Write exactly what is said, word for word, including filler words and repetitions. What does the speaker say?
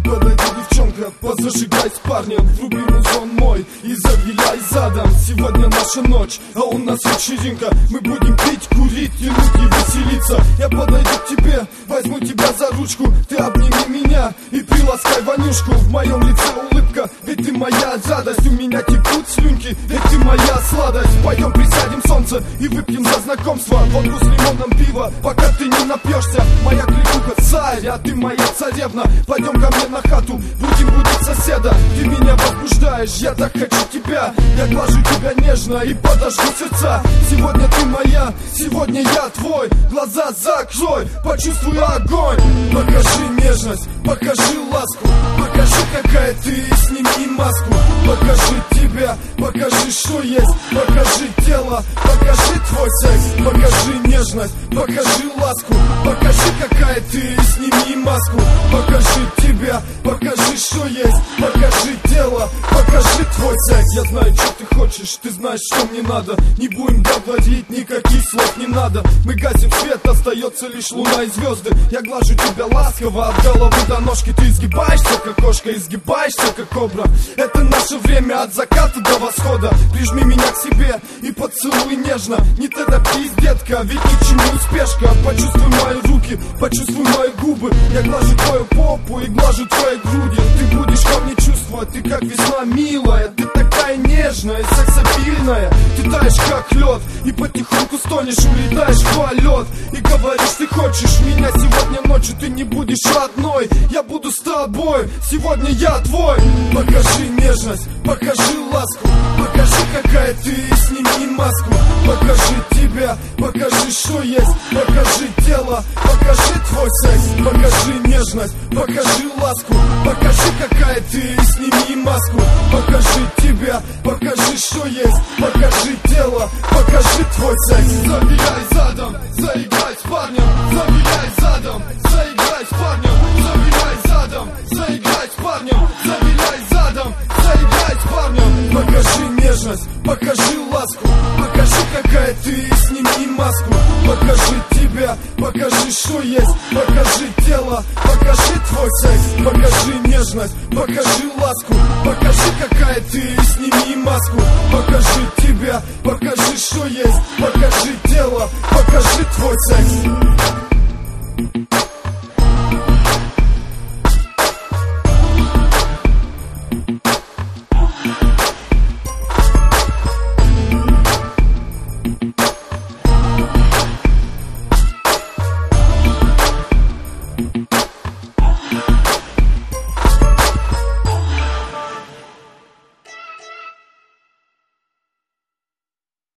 подойди, девчонка, позажигай с парнем, вруби музон мой и завиляй задом. Сегодня наша ночь, а у нас вечеринка. Мы будем пить, курить, тянуть и веселиться. Я подойду к тебе, возьму тебя за ручку, ты обними меня и приласкай вонюшку. В моем лице улыбка, ведь ты моя радость. У меня текут слюнки, ведь ты моя сладость. Пойдем присядем солнце и выпьем за знакомство. Водку с лимоном, пиво, пока ты не напьешься. Моя кликуха царь, а ты моя царевна. Пойдем ко мне на хату, будем будить соседа. Ты меня возбуждаешь, я так хочу тебя. Я глажу тебя нежно и подожгу сердца. Сегодня ты моя, сегодня я твой. Глаза закрой, почувствуй огонь. Покажи нежность, покажи ласку, покажи, какая ты, сними маску. Покажи тебя, покажи, что есть, покажи тело, покажи твой секс. Покажи нежность, покажи ласку, покажи, какая ты, сними маску. Покажи тебя, покажи, что есть, покажи тело, покажи твой секс. Я знаю, что ты хочешь, ты знаешь, что мне надо. Не будем говорить, никаких слов не надо. Мы гасим свет, остается лишь луна и звезды. Я глажу тебя ласково, от головы до ножки. Ты изгибаешься, как кошка, изгибаешься, как кобра. Это наше время от заката до восхода. Прижми меня к себе и поцелуй нежно. Не торопись, детка, ведь ни к чему спешка. Почувствуй мои руки, почувствуй мои губы. Я глажу твою попу и глажу твои груди. Ты будешь ко мне чувствовать, ты как весна милая. Ты такая нежная, сексапильная. Ты таешь как лед и потихоньку стонешь, улетаешь в полет. И говоришь, ты хочешь меня сегодня ночью. Ты не будешь одной, я буду с тобой. Сегодня я твой. Покажи нежность, покажи ласку, покажи, какая ты, сними маску. Покажи тебя, покажи, что есть, покажи тело, покажи твой секс. Покажи нежность, покажи ласку, покажи, какая ты, сними маску. Покажи тебя, покажи, что есть, покажи тело, покажи твой секс. Завиляй задом, заиграй с парнем, завиляй задом, заиграй с парнем, завиляй задом, заиграй с парнем, завиляй задом, заиграй с парнем. Покажи нежность, покажи ласку, покажи, какая ты, сними маску. Покажи тебя, покажи, что есть, покажи тело, покажи твой секс. Покажи нежность, покажи ласку, покажи, какая ты, сними маску. Покажи тебя, покажи, что есть, покажи тело, покажи твой секс.